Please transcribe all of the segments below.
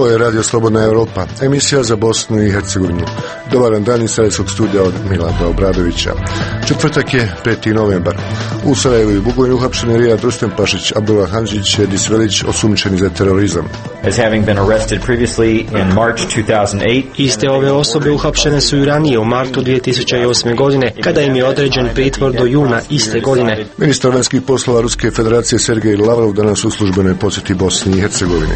Ovo je Radio Slobodna Europa, emisija za Bosnu i Hercegovinu. Dobar dan iz Sarajevskog studija od Milana Obradovića. Četvrtak je 5. novembar. U Sarajevu i Bugojnu uhapšeni Rijad Rustempašić, Abdullah Handžić i Edis Velić osumnjičeni za terorizam. As having been arrested previously in March 2008. Iste ove osobe uhapšene su i ranije u martu 2008. godine, kada im je određen pritvor do juna iste godine. Ministar vanjskih poslova Ruske federacije Sergej Lavrov danas u službenoj posjeti Bosni i Hercegovini.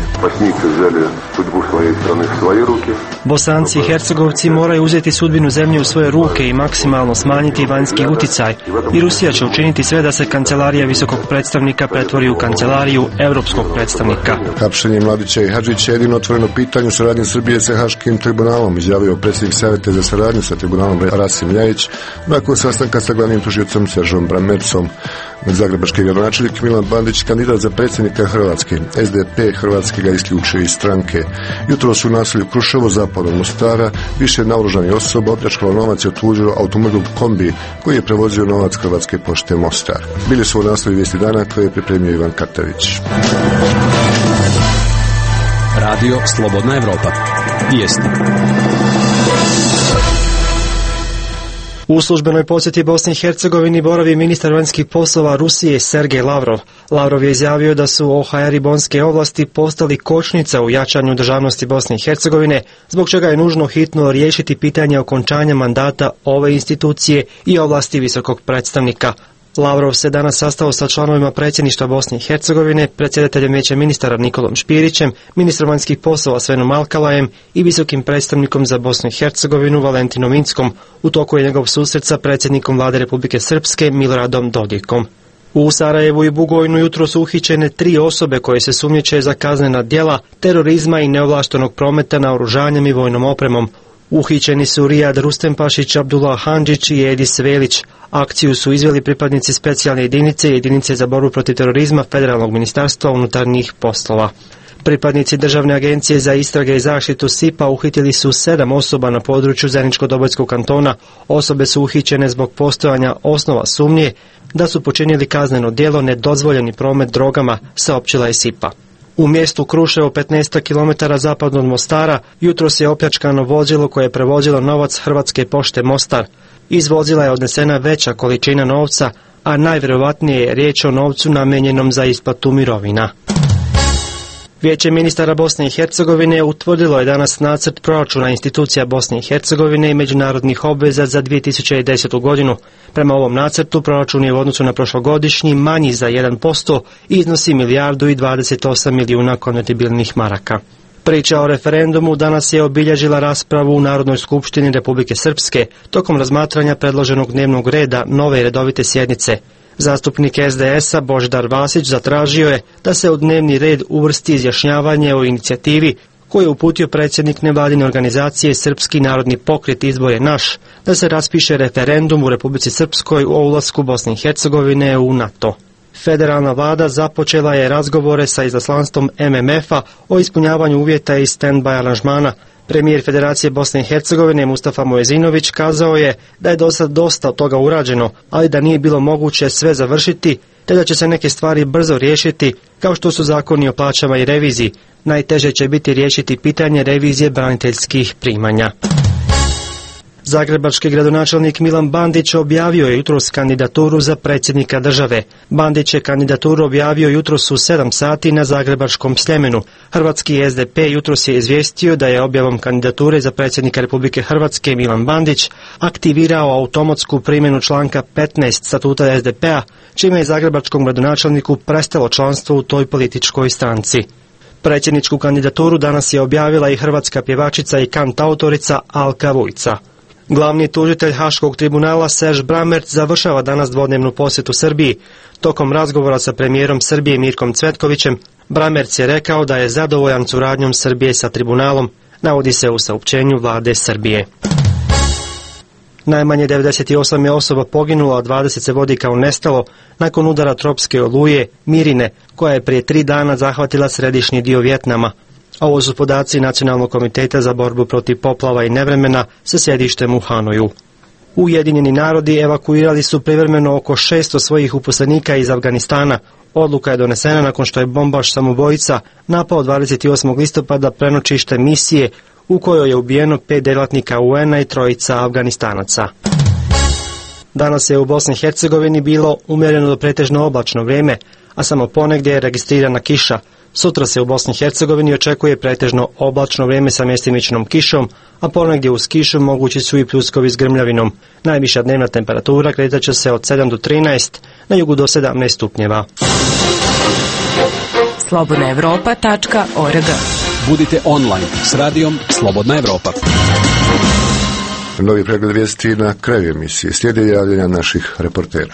Bosanci i Hercegovci moraju uzeti sudbinu zemlje u svoje ruke i maksimalno smanjiti vanjski uticaj. I Rusija će učiniti sve da se kancelarija visokog predstavnika pretvori u kancelariju europskog predstavnika. Hapšenje Mladića i Hadžića je jedino otvoreno pitanje u saradnji Srbije sa Haškim tribunalom, izjavio predsjednik Savjeta za saradnju sa tribunalom Rasim Ljajić nakon sastanka sa glavnim tužiocem Seržom Bramercom. Zagrebački gradonačelnik Milan Bandić, kandidat za predsjednika Hrvatske. SDP Hrvatske ga isključuje iz stranke. Jutro su u naselju Kruševo, zapad od Mostara, više naoružanih osoba opljačkalo novac i otuđilo automobil kombi koji je prevozio novac Hrvatske pošte Mostar. Bili su u naslovi vijesti dana koje je pripremio Ivan Katavić. Radio Slobodna Europa. Vijesti. U službenoj posjeti Bosni i Hercegovini boravi ministar vanjskih poslova Rusije Sergej Lavrov. Lavrov je izjavio da su OHR i bonske ovlasti postali kočnica u jačanju državnosti Bosne i Hercegovine, zbog čega je nužno hitno riješiti pitanje okončanja mandata ove institucije i ovlasti visokog predstavnika. Lavrov se danas sastao sa članovima predsjedništva Bosne i Hercegovine, predsjedateljem Vijeća ministara Nikolom Špirićem, ministrom vanjskih poslova Svenom Alkalajem i visokim predstavnikom za Bosnu i Hercegovinu Valentinom Inckom. U toku je njegov susret sa predsjednikom Vlade Republike Srpske Miloradom Dodikom. U Sarajevu i Bugojnu jutro su uhićene 3 osobe koje se sumnjiče za kaznena djela, terorizma i neovlaštenog prometa naoružanjem i vojnom opremom. Uhićeni su Rijad Rustempašić, Abdullah Handžić i Edis Velić. Akciju su izveli pripadnici specijalne jedinice i jedinice za borbu protiv terorizma Federalnog ministarstva unutarnjih poslova. Pripadnici Državne agencije za istrage i zaštitu SIP-a uhitili su 7 osoba na području Zeničko-Dobojskog kantona. Osobe su uhićene zbog postojanja osnova sumnje da su počinili kazneno djelo nedozvoljeni promet drogama, saopćila je SIP-a. U mjestu Kruševo 15 km zapadno od Mostara jutros je opljačkano vozilo koje je prevozilo novac Hrvatske pošte Mostar. Iz vozila je odnesena veća količina novca, a najvjerojatnije je riječ o novcu namijenjenom za isplatu mirovina. Vijeće ministara Bosne i Hercegovine utvrdilo je danas nacrt proračuna institucija Bosne i Hercegovine i međunarodnih obveza za 2010. godinu. Prema ovom nacrtu proračun je u odnosu na prošlogodišnji manji za 1% i iznosi 1,28 milijuna konvertibilnih maraka. Priča o referendumu danas je obilježila raspravu u Narodnoj skupštini Republike Srpske tokom razmatranja predloženog dnevnog reda nove redovite sjednice. Zastupnik SDS-a Božidar Vasić zatražio je da se u dnevni red uvrsti izjašnjavanje o inicijativi koju je uputio predsjednik nevladine organizacije Srpski narodni pokret Izbor je naš, da se raspiše referendum u Republici Srpskoj o ulasku Bosne i Hercegovine u NATO. Federalna vlada započela je razgovore sa izaslanstvom MMF-a o ispunjavanju uvjeta iz stand-by aranžmana. Premijer Federacije Bosne i Hercegovine Mustafa Mojezinović kazao je da je dosad dosta od toga urađeno, ali da nije bilo moguće sve završiti, te da će se neke stvari brzo riješiti, kao što su zakoni o plaćama i reviziji. Najteže će biti riješiti pitanje revizije braniteljskih primanja. Zagrebački gradonačelnik Milan Bandić objavio je jutros kandidaturu za predsjednika države. Bandić je kandidaturu objavio jutros u 7 sati na Zagrebačkom Sljemenu. Hrvatski SDP jutros je izvijestio da je objavom kandidature za predsjednika Republike Hrvatske Milan Bandić aktivirao automatsku primjenu članka 15 statuta SDP-a, čime je zagrebačkom gradonačelniku prestalo članstvo u toj političkoj stranci. Predsjedničku kandidaturu danas je objavila i hrvatska pjevačica i kantautorica Alka Vujca. Glavni tužitelj Haškog tribunala Serž Bramerc završava danas dvodnevnu posjetu Srbiji. Tokom razgovora sa premijerom Srbije Mirkom Cvetkovićem, Bramerc je rekao da je zadovoljan suradnjom Srbije sa tribunalom, navodi se u saopćenju vlade Srbije. Najmanje 98 je osoba poginulo, a 20 se vodi kao nestalo nakon udara tropske oluje Mirine, koja je prije 3 dana zahvatila središnji dio Vjetnama. Ovo su podaci Nacionalnog komiteta za borbu protiv poplava i nevremena sa sjedištem u Hanoju. Ujedinjeni narodi evakuirali su privremeno oko 600 svojih uposlenika iz Afganistana. Odluka je donesena nakon što je bombaš samobojica napao 28. listopada prenoćište misije u kojoj je ubijeno 5 djelatnika UN-a i 3 Afganistanaca. Danas je u Bosni i Hercegovini bilo umjereno do pretežno oblačno vrijeme, a samo ponegdje je registrirana kiša. Sutra se u Bosni i Hercegovini očekuje pretežno oblačno vrijeme sa mjestimičnom kišom, a ponegdje uz kišu mogući su i pljuskovi s grmljavinom. Najviša dnevna temperatura kretat će se od 7 do 13, na jugu do 17 stupnjeva. slobodnaevropa.org. Budite online s radijom Slobodna Evropa. Novi pregled vijesti na kraju emisije. Slijede javljanja naših reportera.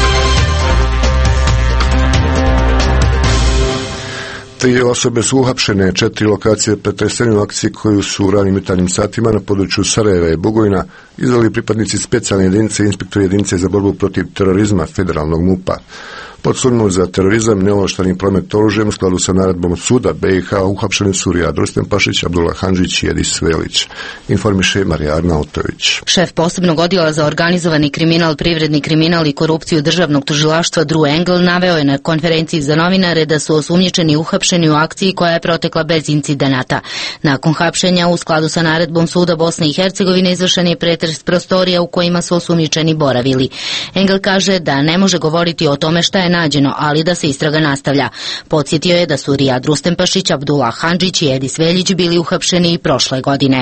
Tri osobe su uhapšene, 4 lokacije pretresene u akciji koju su u ranim jutarnjim satima na području Sarajeva i Bugojna izveli pripadnici specijalne jedinice i inspektori jedinice za borbu protiv terorizma federalnog MUP-a. Pod sumnjom za terorizam, neovlašteni promet oružjem u skladu sa naredbom suda BiH uhapšeni su Rijad Rustempašić, Abdullah Handžić i Edis Velić. Informiše Marija Arnautović. Šef posebnog odjela za organizovani kriminal, privredni kriminal i korupciju državnog tužilaštva Drew Engel naveo je na konferenciji za novinare da su osumnjičeni uhapšeni u akciji koja je protekla bez incidenata. Nakon hapšenja u skladu sa naredbom suda Bosne i Hercegovine izvršen je pretres prostorija u kojima su osumnjičeni boravili. Engel kaže da ne može govoriti o tome šta je nađeno, ali da se istraga nastavlja. Podsjetio je da su Rijad Rustempašić, Abdullah Handžić i Edis Veljić bili uhapšeni i prošle godine.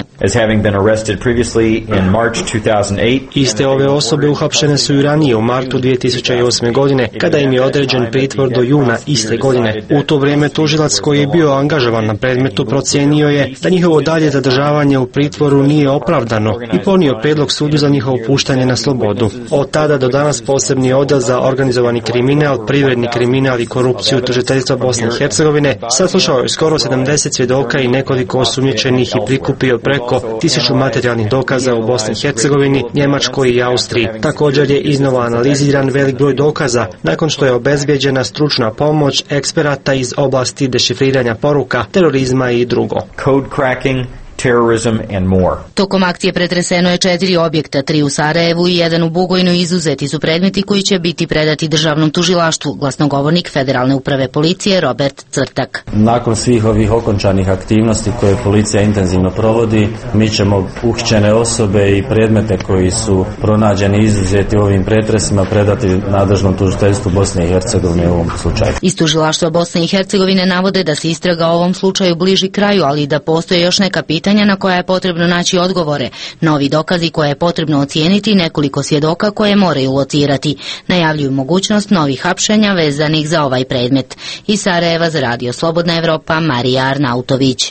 Iste ove osobe uhapšene su i ranije u martu 2008. godine, kada im je određen pritvor do juna iste godine. U to vrijeme tužilac koji je bio angažovan na predmetu procijenio je da njihovo dalje zadržavanje u pritvoru nije opravdano i ponio prijedlog sudu za njihovo puštanje na slobodu. Od tada do danas posebni odjel za organizovani kriminal, privredni kriminal i korupciju tužiteljstva Bosne i Hercegovine saslušao je skoro 70 svjedoka i nekoliko osumnjičenih i prikupio preko 1000 materijalnih dokaza u Bosni i Hercegovini, Njemačkoj i Austriji. Također je iznova analiziran velik broj dokaza nakon što je obezbijeđena stručna pomoć eksperata iz oblasti dešifriranja poruka, terorizma i drugo. Code cracking, terrorism and more. Tokom akcije pretreseno je 4 objekta, 3 u Sarajevu i 1 u Bugojnu. Izuzeti su predmeti koji će biti predati državnom tužilaštvu, glasnogovornik Federalne uprave policije Robert Cvrtak. Nakon svih ovih okončanih aktivnosti koje policija intenzivno provodi, mi ćemo uhićene osobe i predmete koji su pronađeni izuzeti u ovim pretresima predati nadležnom tužiteljstvu Bosne i Hercegovine u ovom slučaju. Iz tužilaštva Bosne i Hercegovine navode da se istraga o ovom slučaju bliži kraju, ali i da postoje još neka pitanja na koja je potrebno naći odgovore, novi dokazi koje je potrebno ocijeniti, nekoliko svjedoka koje moraju locirati. Najavljuju mogućnost novih hapšenja vezanih za ovaj predmet. Iz Sarajeva za Radio Slobodna Evropa, Marija Arnautović.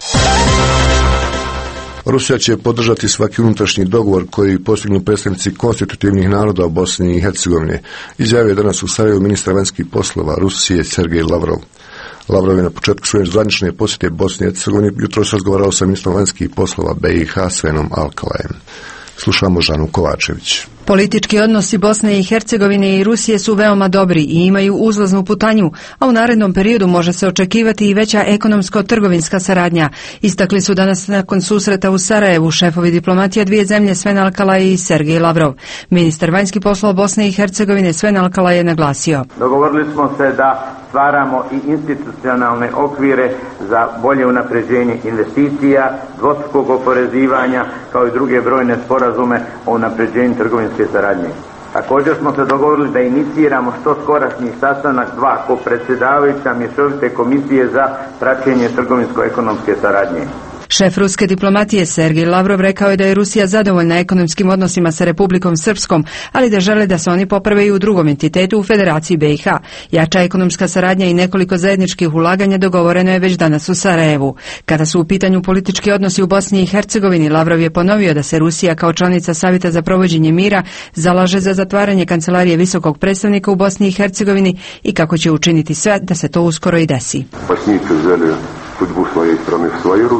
Rusija će podržati svaki unutrašnji dogovor koji postignu predstavnici konstitutivnih naroda u Bosni i Hercegovini, izjavio je danas u Sarajevu ministar vanjskih poslova Rusije Sergej Lavrov. Lavrov je na početku svoje zvanične posjete Bosni i Hercegovini jutros razgovarao sa ministrom vanjskih poslova BiH Svenom Alkalajem. Slušamo Žanu Kovačević. Politički odnosi Bosne i Hercegovine i Rusije su veoma dobri i imaju uzlaznu putanju, a u narednom periodu može se očekivati i veća ekonomsko-trgovinska saradnja. Istakli su danas nakon susreta u Sarajevu šefovi diplomatija dvije zemlje Sven Alkalaj i Sergej Lavrov. Ministar vanjskih poslova Bosne i Hercegovine Sven Alkalaj je naglasio. Dogovorili smo se da stvaramo i institucionalne okvire za bolje unapređenje investicija, dvostrukog oporezivanja, kao i druge brojne sporazume o unapređenju trgovinske saradnje. Također smo se dogovorili da iniciramo što skorašnji sastanak 2 kopredsjedavajuća mješovite komisije za praćenje trgovinsko-ekonomske saradnje. Šef ruske diplomatije Sergej Lavrov rekao je da je Rusija zadovoljna ekonomskim odnosima sa Republikom Srpskom, ali da žele da se oni poprave i u drugom entitetu u Federaciji BiH. Jača ekonomska saradnja i nekoliko zajedničkih ulaganja dogovoreno je već danas u Sarajevu. Kada su u pitanju politički odnosi u Bosni i Hercegovini, Lavrov je ponovio da se Rusija kao članica Savjeta za provođenje mira zalaže za zatvaranje kancelarije visokog predstavnika u Bosni i Hercegovini i kako će učiniti sve da se to uskoro i desi. Sudbu svoje strane v svoje ruke.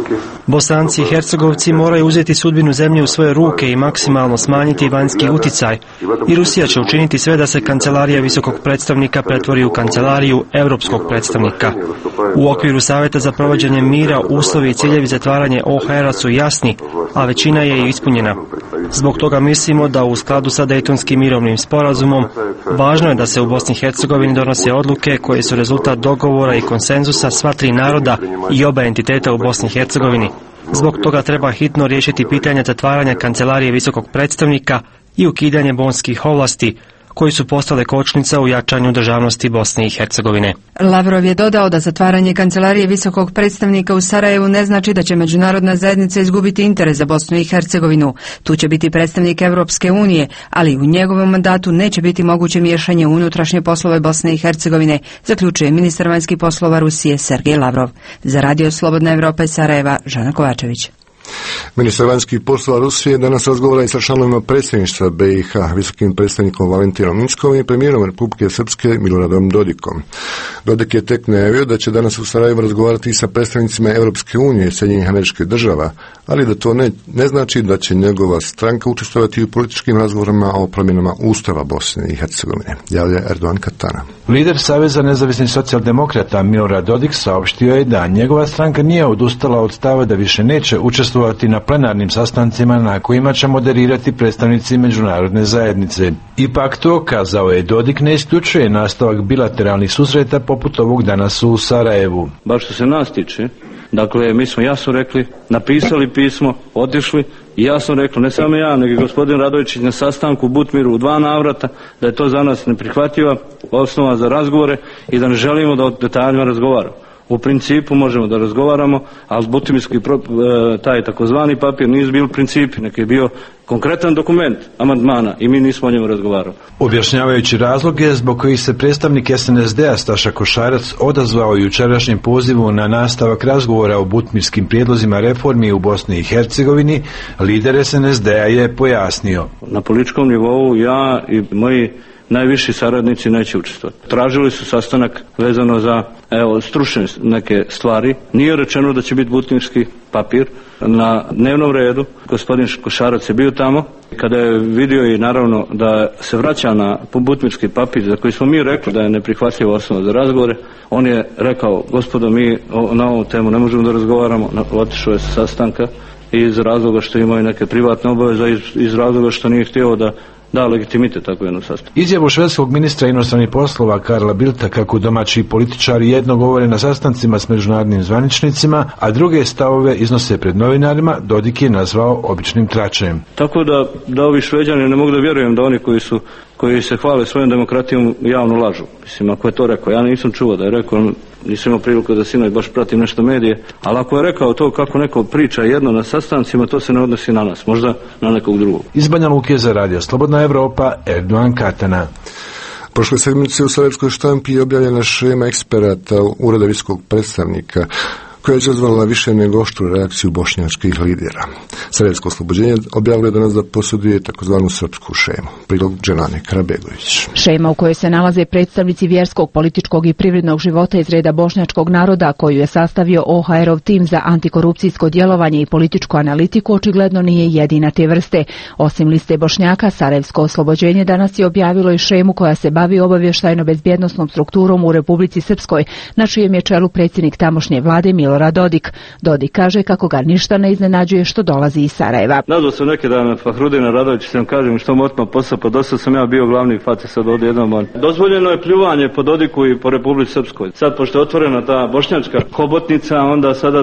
Bosanci i Hercegovci moraju uzeti sudbinu zemlje u svoje ruke i maksimalno smanjiti vanjski uticaj. I Rusija će učiniti sve da se kancelarija visokog predstavnika pretvori u kancelariju europskog predstavnika. U okviru Savjeta za provođenje mira uslovi i ciljevi zatvaranja OHR-a su jasni, a većina je i ispunjena. Zbog toga mislimo da u skladu sa Dejtonskim mirovnim sporazumom važno je da se u Bosni i Hercegovini donose odluke koje su rezultat dogovora i konsenzusa sva tri naroda i oba entiteta u Bosni i Hercegovini. Zbog toga treba hitno riješiti pitanje zatvaranja kancelarije visokog predstavnika i ukidanje bonskih ovlasti, koji su postale kočnica u jačanju državnosti Bosne i Hercegovine. Lavrov je dodao da zatvaranje kancelarije visokog predstavnika u Sarajevu ne znači da će međunarodna zajednica izgubiti interes za Bosnu i Hercegovinu. Tu će biti predstavnik Europske unije, ali u njegovom mandatu neće biti moguće miješanje u unutrašnje poslove Bosne i Hercegovine, zaključuje ministar vanjskih poslova Rusije Sergej Lavrov. Za Radio Slobodna Evropa iz Sarajeva, Žana Kovačević. Ministar vanjskih poslova Rusije danas razgovara i sa članovima predsjedništva BiH, visokim predstavnikom Valentinom Inckom i premijerom Republike Srpske Miloradom Dodikom. Dodik je tek najavio da će danas u Sarajevu razgovarati i sa predstavnicima Europske unije i Sjedinjenih Američkih Država, ali da to ne znači da će njegova stranka učestvovati u političkim razgovorima o promjenama Ustava Bosne i Hercegovine, javlja Erdogan Katana. Lider Saveza nezavisnih socijaldemokrata Milorad Dodik saopštio je da njegova stranka nije odustala od stava da više neće učestvovati na plenarnim sastancima na kojima će moderirati predstavnici međunarodne zajednice. Ipak to, kazao je Dodik, ne isključuje nastavak bilateralnih susreta poput ovog danas u Sarajevu. Baš što se nas tiče, dakle, mi smo jasno rekli, napisali pismo, otišli i jasno rekli, ne samo ja, nego i gospodin Radojičić na sastanku u Butmiru u 2 navrata, da je to za nas neprihvatljiva osnova za razgovore i da ne želimo da o detaljima razgovaramo. U principu možemo da razgovaramo, ali Butmirski taj takozvani papir nije bio princip, nek je bio konkretan dokument amandmana i mi nismo o njemu razgovarali. Objašnjavajući razloge zbog kojih se predstavnik SNSD-a Staša Košarac odazvao jučerašnjem pozivu na nastavak razgovora o butmirskim prijedlozima reformi u Bosni i Hercegovini, lider SNSD-a je pojasnio. Na političkom nivou ja i moji najviši saradnici neće učestvovati. Tražili su sastanak vezano za stručne neke stvari. Nije rečeno da će biti butmirski papir na dnevnom redu. Gospodin Košarac je bio tamo. Kada je vidio i naravno da se vraća na butmirski papir za koji smo mi rekli da je neprihvatljiva osnova za razgovore, on je rekao, gospodo, mi na ovu temu ne možemo da razgovaramo. Otišao je sa sastanka iz razloga što imaju neke privatne obaveze, iz razloga što nije htio da legitimitet tako jednom sastanku. Izjavu švedskog ministra inostranih poslova Karla Bildta kako domaći političari jedno govore na sastancima s međunarodnim zvaničnicima, a druge stavove iznose pred novinarima, Dodik je nazvao običnim tračem. Tako da ovi Šveđani, ne mogu da vjerujem da oni koji se hvale svojom demokratijom javno lažu. Mislim, ako je to rekao, ja nisam čuo da je rekao, nisam imao priliku da sinoć baš pratim nešto medije, ali ako je rekao to kako neko priča jedno na sastancima, to se ne odnosi na nas, možda na nekog drugog. Iz Banja Luke za Radio Slobodna Evropa, Erdogan Katana. Prošle sedmice u sarajevskoj štampi je objavljena šema eksperata Ureda visokog predstavnika, koja je izazvala više nego oštru reakciju bošnjačkih lidera. Sarajevsko oslobođenje objavljuje danas da posjeduje takozvanu srpsku šemu. Prilog Dženane Karabegović. Šema u kojoj se nalaze predstavnici vjerskog, političkog i privrednog života iz reda bošnjačkog naroda, koju je sastavio OHR-ov tim za antikorupcijsko djelovanje i političku analitiku, očigledno nije jedina te vrste. Osim liste Bošnjaka, Sarajevsko oslobođenje danas je objavilo i šemu koja se bavi obavještajno-bezbjednosnom strukturom u Republici Srpskoj, na čijem je čelu predsjednik tamošnje vlade Milorad Dodik. Dodik kaže kako ga ništa ne iznenađuje što dolazi iz Sarajeva. Nazvao sam neki dan Fahrudina Radovića, sam kažem što mu otma posao, pa dosta sam ja bio glavni fate sad ovdje jednom. Dozvoljeno je pljuvanje po Dodiku i po Republici Srpskoj. Sad pošto je otvorena ta bošnjačka hobotnica, onda sada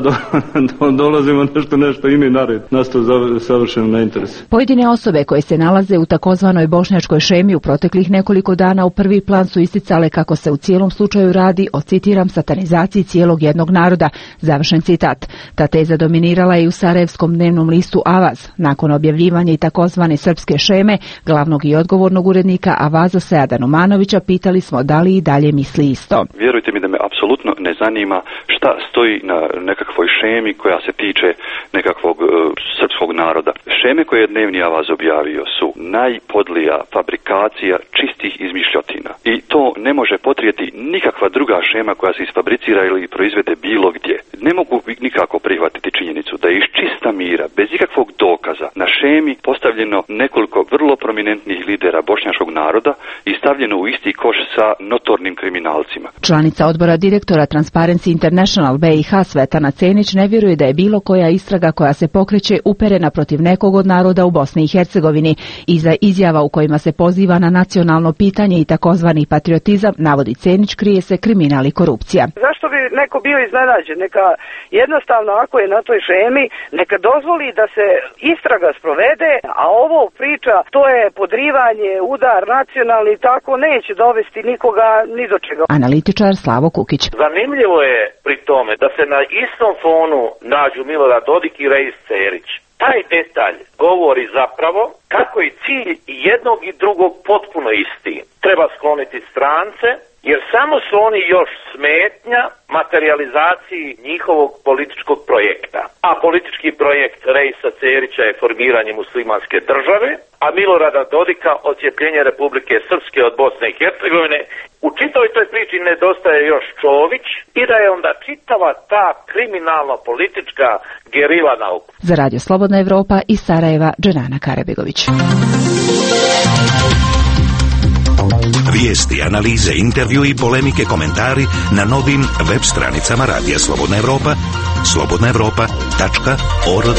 dolazimo nešto i mi nared. Nas to savršeno ne interesuje. Pojedine osobe koje se nalaze u takozvanoj bošnjačkoj šemi u proteklih nekoliko dana u prvi plan su isticale kako se u cijelom slučaju radi o, citiram, satanizaciji cijelog jednog naroda. Završen citat. Ta teza dominirala je i u sarajevskom dnevnom listu Avaz. Nakon objavljivanja i takozvane srpske šeme, glavnog i odgovornog urednika Avaza Seada Numanovića pitali smo da li i dalje misli isto. Vjerujte mi da me apsolutno ne zanima šta stoji na nekakvoj šemi koja se tiče nekakvog srpskog naroda. Šeme koje je dnevni Avaz objavio su najpodlija fabrikacija čistih izmišljotina. I to ne može potrijeti nikakva druga šema koja se isfabricira ili proizvede bilo gdje. Ne mogu nikako prihvatiti činjenicu da je iz čista mira, bez ikakvog dokaza, na šemi postavljeno nekoliko vrlo prominentnih lidera bošnjačkog naroda i stavljeno u isti koš sa notornim kriminalcima. Članica odbora direktora Transparency International BiH Svetlana Cenić ne vjeruje da je bilo koja istraga koja se pokreće uperena protiv nekog od naroda u Bosni i Hercegovini. Iza izjava u kojima se poziva na nacionalno pitanje i takozvani patriotizam, navodi Cenić, krije se kriminal i korupcija. Zašto bi neko bio iznenađen? Neka jednostavno, ako je na toj šemi, neka dozvoli da se istraga sprovede, a ovo priča, to je podrivanje, udar nacionalni, tako neće dovesti nikoga ni do čega. Analitičar Slavo Kukić. Zanimljivo je pri tome da se na istom fonu nađu Milorad Dodik i Reis Cerić. Taj detalj govori zapravo kako je cilj jednog i drugog potpuno isti. Treba skloniti strance, jer samo su oni još smetnja materializaciji njihovog političkog projekta. A politički projekt Reisa Cerića je formiranje muslimanske države, a Milorada Dodika odcijepljenje Republike Srpske od Bosne i Hercegovine. U čitavoj toj priči nedostaje još Čović i da je onda čitava ta kriminalno-politička gerila nauka. Za Radio Slobodna Evropa iz Sarajeva, Dženana Karabegović. Vijesti, analize, intervju i polemike, komentari na novim web stranicama Radija Slobodna Evropa, slobodnaevropa.org.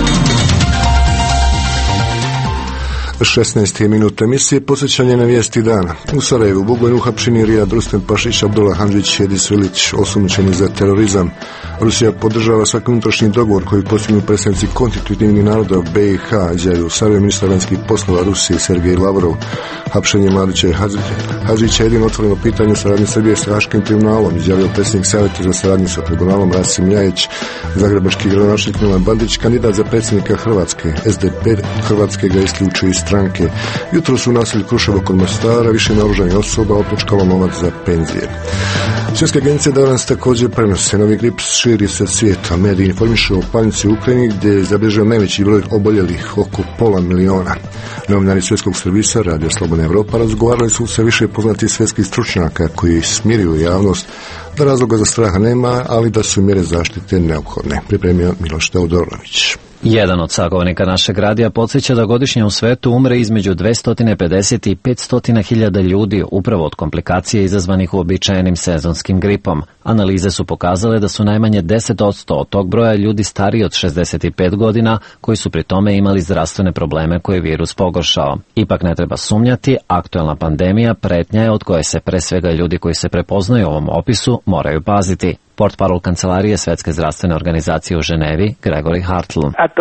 16. minut emisije, posjećanje na vijesti dana. U Sarajevu Bugojn uhapšeni Rijad Rustem Pašić, Abdullah Handžić, Edis Vilić, osumnjičeni za terorizam. Rusija podržava svaki unutrašnji dogovor koji postignu predstavnici konstitutivnih naroda BiH, izjavio u Sarajevu ministar vanjskih poslova Rusije Sergej Lavrov. Hapšenje Mladića i Hadžića je jedino otvoreno pitanje u saradnji Srbije s Haškim tribunalom, izjavio predsjednik Savjeta za saradnju sa tribunalom Rasim Ljajić. Zagrebački gradonačelnik Milan Bandić, kandidat za predsjednika Hrvatske. SDP Hrvatske ga isključuje iz stranke. Jutro su u naselju Kruševo kod Mostara više naoružanih osoba opljačkalo novac za penzije. Svjetska agencija danas također prenose novi grips širi se svijeta. Mediji informišu o panici u Ukrajini gdje je zabilježen najveći broj oboljelih, oko 500.000. Novinari svjetskog servisa Radio Slobodna Evropa razgovarali su sa više poznatih svjetskih stručnjaka koji smiruju javnost da razloga za straha nema, ali da su mjere zaštite neophodne. Pripremio Miloš Teodorović. Jedan od sagovornika našeg radija podsjeća da godišnje u svetu umre između 250 i 500.000 ljudi upravo od komplikacije izazvanih uobičajenim sezonskim gripom. Analize su pokazale da su najmanje 10% od tog broja ljudi stariji od 65 godina koji su pri tome imali zdravstvene probleme koje je virus pogoršao. Ipak ne treba sumnjati, aktualna pandemija pretnja je od koje se pre svega ljudi koji se prepoznaju u ovom opisu moraju paziti. Portparol Kancelarije Svetske zdravstvene organizacije u Ženevi, Gregory Hartl.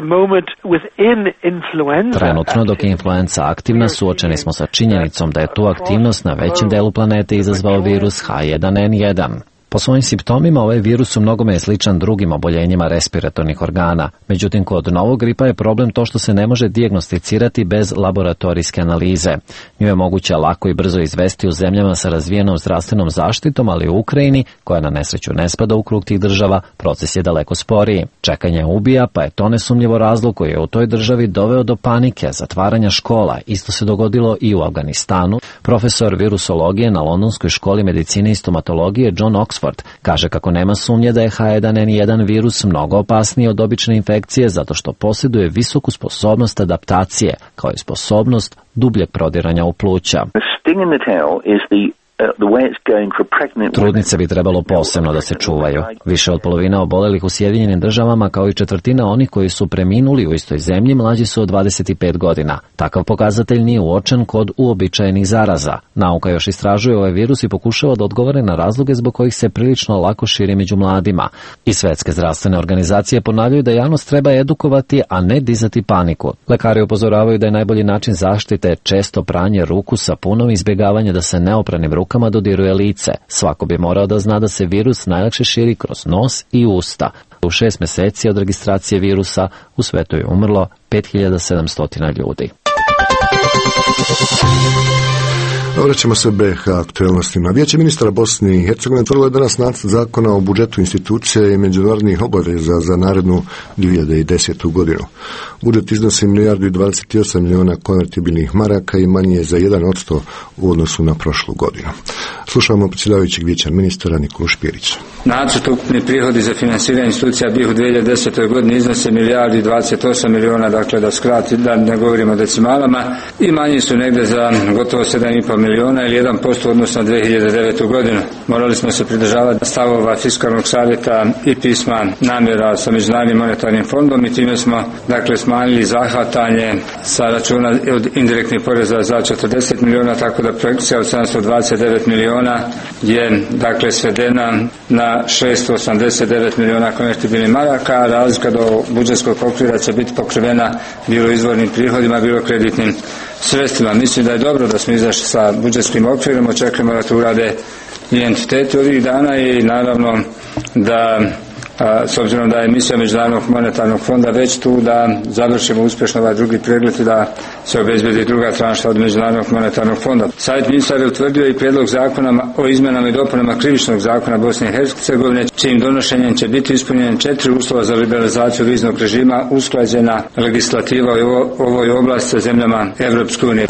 Trenutno, dok je influenza aktivna, suočeni smo sa činjenicom da je tu aktivnost na većem delu planete izazvao virus H1N1. Po svojim simptomima ovaj virus u mnogome je sličan drugim oboljenjima respiratornih organa. Međutim, kod novog gripa je problem to što se ne može dijagnosticirati bez laboratorijske analize. Nju je moguće lako i brzo izvesti u zemljama sa razvijenom zdravstvenom zaštitom, ali u Ukrajini, koja na nesreću ne spada u krug tih država, proces je daleko sporiji. Čekanje ubija, pa je to nesumnjivo razlog koji je u toj državi doveo do panike, zatvaranja škola. Isto se dogodilo i u Afganistanu. Profesor virusologije na Londonskoj školi medicine i stomatologije John Oxford kaže kako nema sumnje da je H1N1 virus mnogo opasniji od obične infekcije zato što posjeduje visoku sposobnost adaptacije, kao i sposobnost dubljeg prodiranja u pluća. Trudnice bi trebalo posebno da se čuvaju. Više od polovina obolelih u Sjedinjenim državama, kao i četvrtina onih koji su preminuli u istoj zemlji, mlađi su od 25 godina. Takav pokazatelj nije uočen kod uobičajenih zaraza. Nauka još istražuje ovaj virus i pokušava da odgovore na razloge zbog kojih se prilično lako širi među mladima. I Svetske zdravstvene organizacije ponavljaju da javnost treba edukovati, a ne dizati paniku. Lekari upozoravaju da je najbolji način zaštite često pranje ruku sapunom i izbjegavanje da se neopranim rukama dodiruje lice. Svako bi morao da zna da se virus najlakše širi kroz nos i usta. U 6 mjeseci od registracije virusa u svetu je umrlo 5700 ljudi. Vraćamo se BiH aktualnostima. Vijeće ministara Bosne i Hercegovine otvorilo je danas nacrt zakona o budžetu institucija i međunarodnih obaveza za narednu 2010. godinu. Budžet iznosi 1,28 milijardi konvertibilnih maraka i manji je za 1% u odnosu na prošlu godinu. Slušamo predsjedavajućeg vijeća ministara Nikolu Špirića. Nacrt ukupni prihodi za finansiranje institucija BiH u 2010. godini iznose 1,28 milijardi, dakle da skrati, da ne govorimo o decimalama, i manji su negdje za gotovo 7,5 miliona ili 1% odnosno na 2009. godinu. Morali smo se pridržavati stavova Fiskalnog savjeta i pisma namjera sa Međunarodnim monetarnim fondom i time smo dakle smanjili zahvatanje sa računa od indirektnih poreza za 40 miliona, tako da projekcija od 729 miliona je dakle svedena na 689 miliona konvertibilnih maraka, a razlika do budžetskog okvira će biti pokrivena bilo izvornim prihodima, bilo kreditnim sredstvima. Mislim da je dobro da smo izašli sa budžetskim okvirom, očekujemo da to urade i entiteti ovih dana i naravno da s obzirom da je misija Međunarodnog monetarnog fonda već tu da završimo uspješno ovaj drugi pregled i da se obezbedi druga tranša od Međunarodnog monetarnog fonda. Savjet ministara je utvrdio i prijedlog zakona o izmjenama i dopunama krivičnog zakona Bosne i Hercegovine, čijim donošenjem će biti ispunjeni 4 uslova za liberalizaciju viznog režima, usklađena legislativa u ovoj oblasti sa zemljama Evropske unije.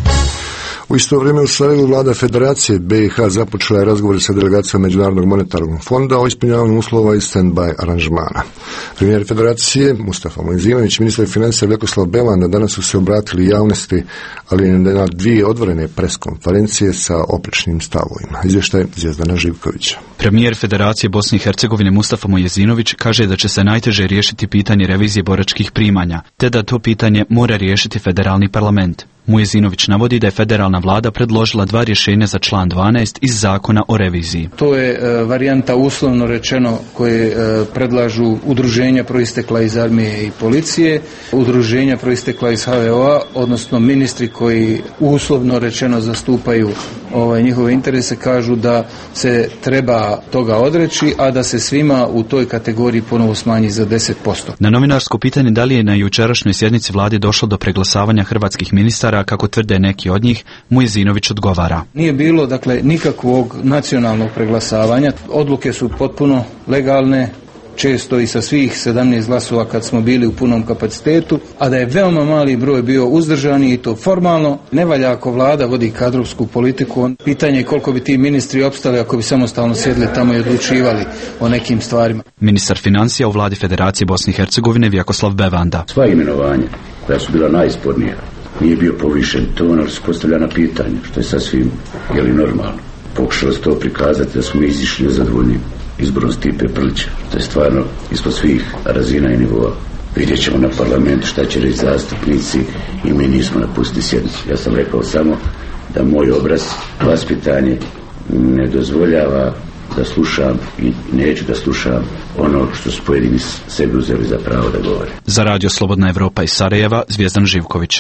U isto vrijeme u Sarajevu vlada Federacije BiH započela je razgovor sa delegacijom Međunarodnog monetarnog fonda o ispunjavanju uslova iz stand-by aranžmana. Premijer Federacije Mustafa Mojzinović i ministar financija Vjekoslav Belanda danas su se obratili javnosti, ali na 2 otvorene preskonferencije sa oprečnim stavovima. Izvještaj Zvijezdana Živkovića. Premijer Federacije Bosne i Hercegovine Mustafa Mojzinović kaže da će se najteže riješiti pitanje revizije boračkih primanja, te da to pitanje mora riješiti federalni parlament. Mujezinović navodi da je federalna vlada predložila 2 rješenja za član 12 iz zakona o reviziji. To je varijanta uslovno rečeno koje predlažu udruženja proistekla iz armije i policije, udruženja proistekla iz HVO-a, odnosno ministri koji uslovno rečeno zastupaju njihove interese, kažu da se treba toga odreći, a da se svima u toj kategoriji ponovo smanji za 10%. Na novinarsko pitanje da li je na jučerašnjoj sjednici vlade došlo do preglasavanja hrvatskih ministara, kako tvrde neki od njih, Mujezinović odgovara. Nije bilo, nikakvog nacionalnog preglasavanja. Odluke su potpuno legalne, često i sa svih 17 glasova kad smo bili u punom kapacitetu, a da je veoma mali broj bio uzdržani i to formalno. Ne valja ako vlada vodi kadrovsku politiku. Pitanje je koliko bi ti ministri opstali ako bi samostalno sjedli tamo i odlučivali o nekim stvarima. Ministar financija u vladi Federacije Bosne i Hercegovine Vjekoslav Belanda. Sva imenovanja koja su bila najspornija nije bio povišen ton, ali su postavljana pitanja, što je sasvim normalno. Pokušalo se to prikazati da smo izišli zadovoljni izborom Stipe Prlića. To je stvarno ispod svih razina i nivoa. Vidjet ćemo na parlamentu šta će reći zastupnici i mi nismo napustili sjednicu. Ja sam rekao samo da moj obraz, vaspitanje ne dozvoljava da slušam i neću da slušam ono što su pojedini sebi uzeli za pravo da govore. Za Radio Slobodna Evropa iz Sarajeva, Zvijezdan Živković.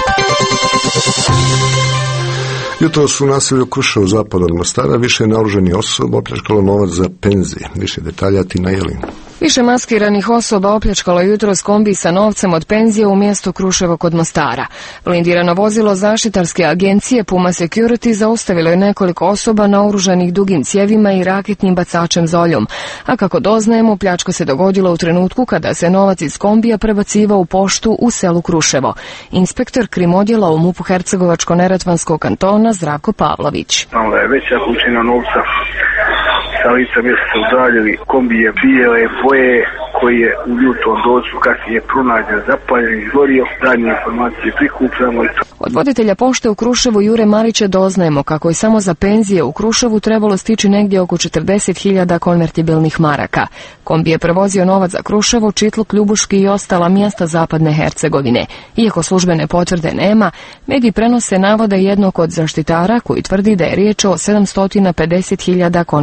Jutro su u naselju Kruševo zapad od Mostara više naoružanih osoba opljačkalo novac za penzije. Više detalja Tina Jelin. Više maskiranih osoba opljačkalo jutros kombi sa novcem od penzije u mjestu Kruševo kod Mostara. Blindirano vozilo zaštitarske agencije Puma Security zaustavilo je nekoliko osoba naoružanih dugim cijevima i raketnim bacačem zoljom. A kako doznajemo, pljačka se dogodila u trenutku kada se novac iz kombija prebacivao u poštu u selu Kruševo. Inspektor krimodjela u MUP-u Hercegovačko-neretvanskog kantona Zdravko Pavlović. Malo je veća količina novca. Sa lica mjesta se udaljili, kombi je bijele boje koji je u ljutom dozu kasnije pronađen, zapaljen, izgorio, dalje informacije prikupljamo. Od voditelja pošte u Kruševu Jure Marića doznajemo kako je samo za penzije u Kruševu trebalo stići negdje oko 40.000 konvertibilnih maraka. Kombi je prevozio novac za Kruševo, Čitluk, Ljubuški i ostala mjesta zapadne Hercegovine. Iako službene potvrde nema, mediji prenose navode jednog od zaštitara koji tvrdi da je riječ o 750.000 konvertibilnih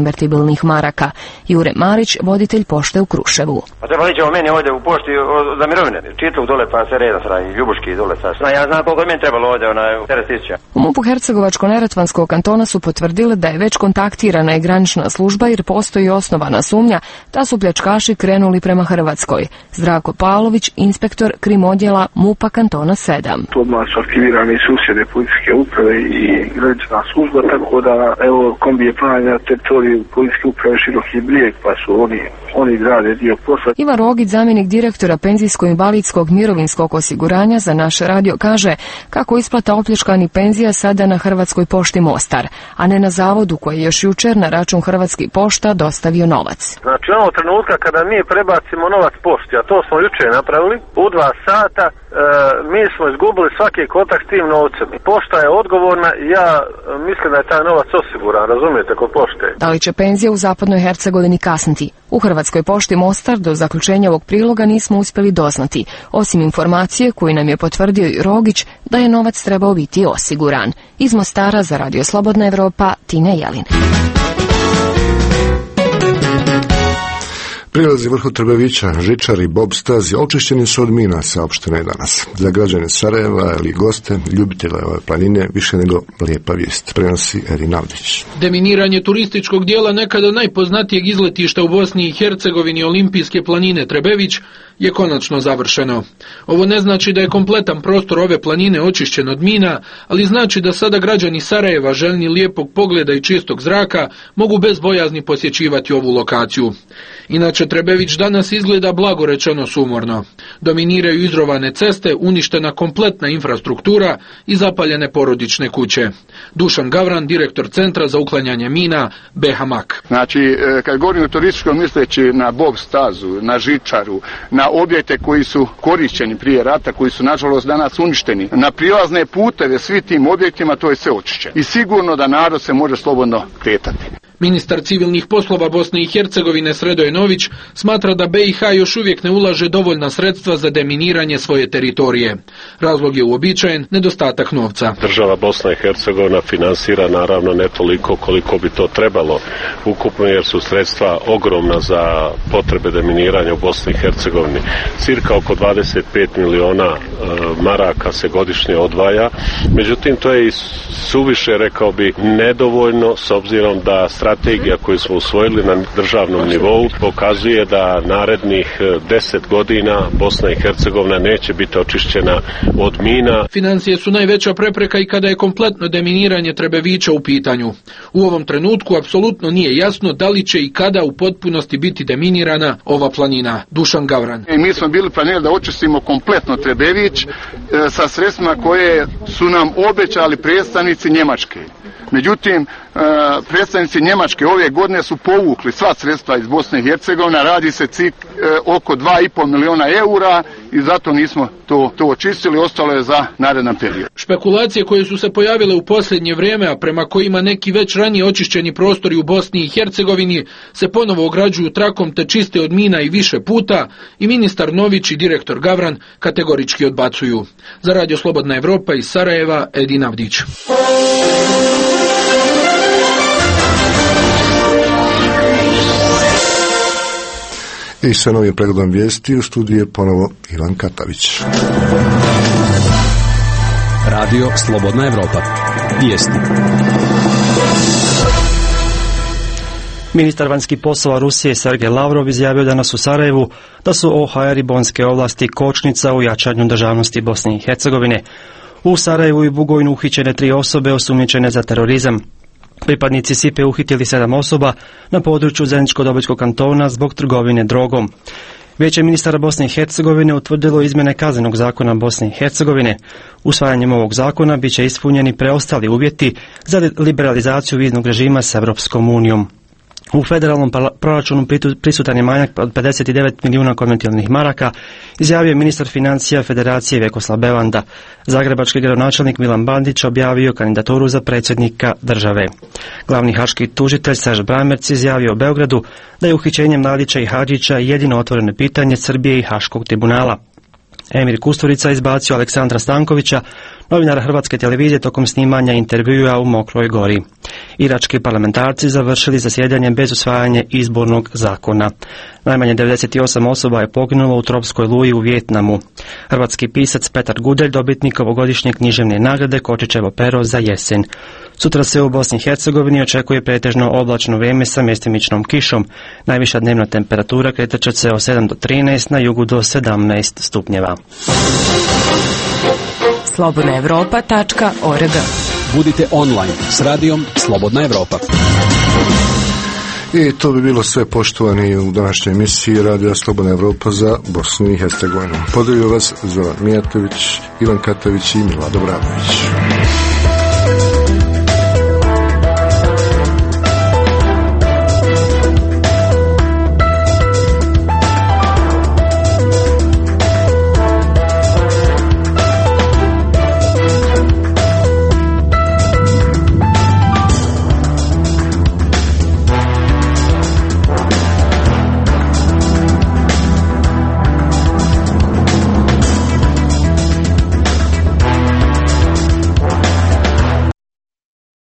konvertibilnih maraka. Jure Marić, voditelj pošte u Kruševu. Pa trebali ćemo meni ovdje u pošti za mirovine. Čitluk dole pa se redom sradi, Ljubuški dole sad. Ja znam koliko je meni trebalo ovdje, 40.000. U MUP-u Hercegovačko-Neretvanskog kantona su potvrdili da je već kontaktirana i granična služba jer postoji osnovana sumnja da su pljačkaši krenuli prema Hrvatskoj. Zdravko Pavlović, inspektor krim odjela MUP-a kantona 7. Odmah su aktivirani susjede policijske uprave i granična služba, tako da evo kombi je pronađen na teritoriju policijske uprave Široki Brijeg, pa su oni grade dio posla. Ivan Rogić, zamjenik direktora penzijsko-invalidskog mirovinskog osiguranja za naš radio, kaže kako isplata opljačkanih penzija sada na Hrvatskoj pošti Mostar, a ne na zavodu koji je još jučer na račun Hrvatskih pošta dostavio novac. Znači onog trenutka kada mi prebacimo novac pošti, a to smo jučer napravili, u 2 sata mi smo izgubili svaki kontakt s tim novcem. Pošta je odgovorna i ja mislim da je taj novac osiguran, razumijete, kod pošte. Da li će penzije u zapadnoj Hercegovini kasniti? U Hrvatskoj pošti Mostar do zaključenja ovog priloga nismo uspjeli doznati, osim informacije koju nam je potvrdio i Rogić da je novac trebao biti osiguran. Iz Mostara za Radio Slobodna Evropa, Tine Jelin. Prilazi vrhu Trbevića, žičari i bob stazi očišćeni su od mina, saopšteno je danas. Za građane Sarajeva ili goste, ljubitelja ove planine, više nego lijepa vijest, prenosi Erin Avdić. Deminiranje turističkog dijela nekada najpoznatijeg izletišta u Bosni i Hercegovini, olimpijske planine Trebević, je konačno završeno. Ovo ne znači da je kompletan prostor ove planine očišćen od mina, ali znači da sada građani Sarajeva, željni lijepog pogleda i čistog zraka, mogu bez bojazni posjećivati ovu lokaciju. Inače, Trebević danas izgleda blago rečeno sumorno. Dominiraju izrovane ceste, uništena kompletna infrastruktura i zapaljene porodične kuće. Dušan Gavran, direktor Centra za uklanjanje mina, BH-MAK. Znači, kad govorim o turističkom, misleći na bob stazu, na žičaru, na objekte koji su korišćeni prije rata, koji su nažalost danas uništeni, na prilazne puteve svim tim objektima, to je sve očišćeno. I sigurno da narod se može slobodno kretati. Ministar civilnih poslova Bosne i Hercegovine Sredoje Nović smatra da BiH još uvijek ne ulaže dovoljna sredstva za deminiranje svoje teritorije. Razlog je uobičajen nedostatak novca. Država Bosna i Hercegovina finansira naravno ne toliko koliko bi to trebalo ukupno, jer su sredstva ogromna za potrebe deminiranja u Bosni i Hercegovini. Cirka oko 25 miliona maraka se godišnje odvaja. Međutim, to je i suviše, rekao bi, nedovoljno s obzirom da strategija koju smo usvojili na državnom nivou pokazuje da narednih 10 godina Bosna i Hercegovina neće biti očišćena od mina. Financije su najveća prepreka i kada je kompletno deminiranje Trebevića u pitanju. U ovom trenutku apsolutno nije jasno da li će i kada u potpunosti biti deminirana ova planina. Dušan Gavran. Mi smo bili planirali da očistimo kompletno Trebević sa sredstvima koje su nam obećali predstavnici Njemačke. Međutim, predstavnici Njemačke ove godine su povukli sva sredstva iz Bosne i Hercegovine, radi se oko 2,5 miliona eura i zato nismo to očistili, ostalo je za naredan period. Špekulacije koje su se pojavile u posljednje vrijeme, a prema kojima neki već ranije očišćeni prostori u Bosni i Hercegovini se ponovo ograđuju trakom te čiste od mina i više puta, i ministar Nović i direktor Gavran kategorički odbacuju. Za Radio Slobodna Evropa iz Sarajeva, Edin Avdić. I sa novim pregledom vijesti u studiju je ponovo Ivan Katavić. Radio Slobodna Evropa. Vijesti. Ministar vanjskih poslova Rusije Sergej Lavrov izjavio danas u Sarajevu da su OHR i bonske ovlasti kočnica u jačanju državnosti Bosne i Hercegovine. U Sarajevu i Bugojnu uhićene 3 osobe osumnjičene za terorizam. Pripadnici SIPE uhitili 7 osoba na području Zeničko-Dobojskog kantona zbog trgovine drogom. Vijeće ministara Bosne i Hercegovine utvrdilo izmjene Kaznenog zakona Bosne i Hercegovine. Usvajanjem ovog zakona bit će ispunjeni preostali uvjeti za liberalizaciju viznog režima s Europskom unijom. U federalnom proračunu prisutan je manjak od 59 milijuna konvertibilnih maraka, izjavio je ministar financija Federacije Vjekoslav Bevanda. Zagrebački gradonačelnik Milan Bandić objavio kandidaturu za predsjednika države. Glavni haški tužitelj Serž Bramerc izjavio u Beogradu da je uhićenje Mladića i Hadžića jedino otvoreno pitanje Srbije i Haškog tribunala. Emir Kusturica izbacio Aleksandra Stankovića, novinara Hrvatske televizije, tokom snimanja intervjua u Mokroj Gori. Irački parlamentarci završili zasjedanje bez usvajanja izbornog zakona. Najmanje 98 osoba je poginulo u tropskoj luji u Vijetnamu. Hrvatski pisac Petar Gudelj, dobitnik ovogodišnje književne nagrade Kočićevo pero za jesen. Sutra se u Bosni i Hercegovini očekuje pretežno oblačno vrijeme sa mjestimičnom kišom. Najviša dnevna temperatura kretat će se od 7 do 13, na jugu do 17 stupnjeva. slobodnaevropa.org. Budite online s radijom Slobodna Evropa. I to bi bilo sve, poštovani, u današnjoj emisiji Radija Slobodna Evropa za Bosnu i Hercegovinu. Pozdravio vas Zoran Mijatović, Ivan Katović i Milado Bramović.